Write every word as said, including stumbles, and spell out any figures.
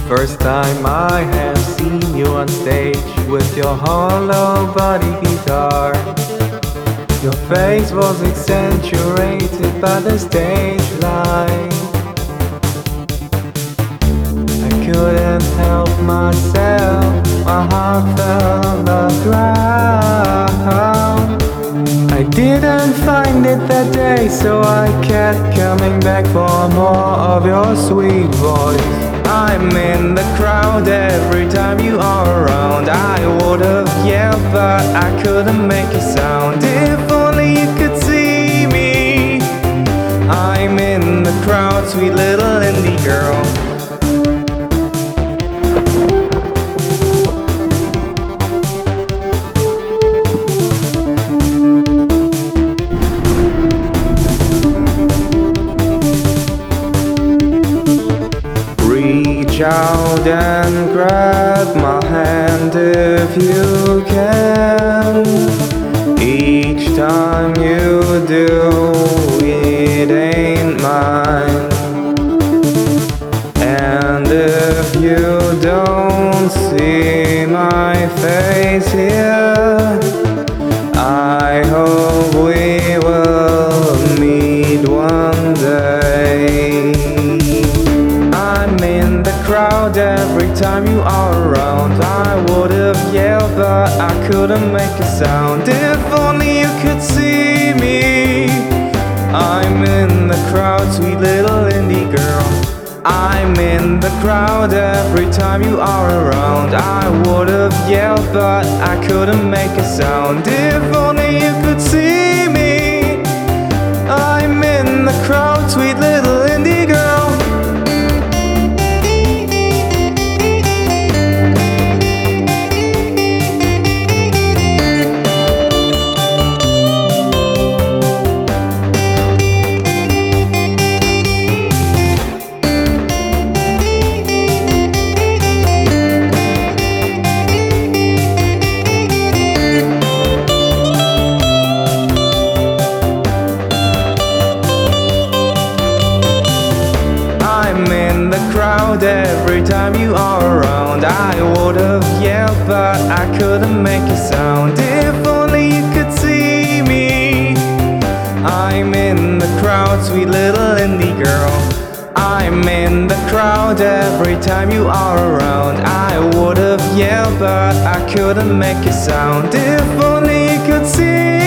First time I have seen you on stage with your hollow body guitar. Your face was accentuated by the stage light. I couldn't help myself, my heart fell on the ground. I didn't find it that day, so I kept coming back for more of your sweet voice. I'm in the crowd every time you are around. I would've yelled, but I couldn't make a sound. If only you could see me. I'm in the crowd, sweet little indie girl. Reach out and grab my hand if you can. Each time you do, it ain't mine. And if you don't see my face here, I hope we will meet one day. I'm in the crowd every time you are around. I would've yelled, but I couldn't make a sound. If only you could see me. I'm in the crowd, sweet little indie girl. I'm in the crowd every time you are around. I would've yelled, but I couldn't make a sound. If only you could see me. I'm in the crowd, sweet little indie girl. I'm in the crowd every time you are around. I would've yelled, but I couldn't make a sound. If only you could see me. I'm in the crowd, sweet little indie girl. I'm in the crowd every time you are around. I would've yelled, but I couldn't make a sound. If only you could see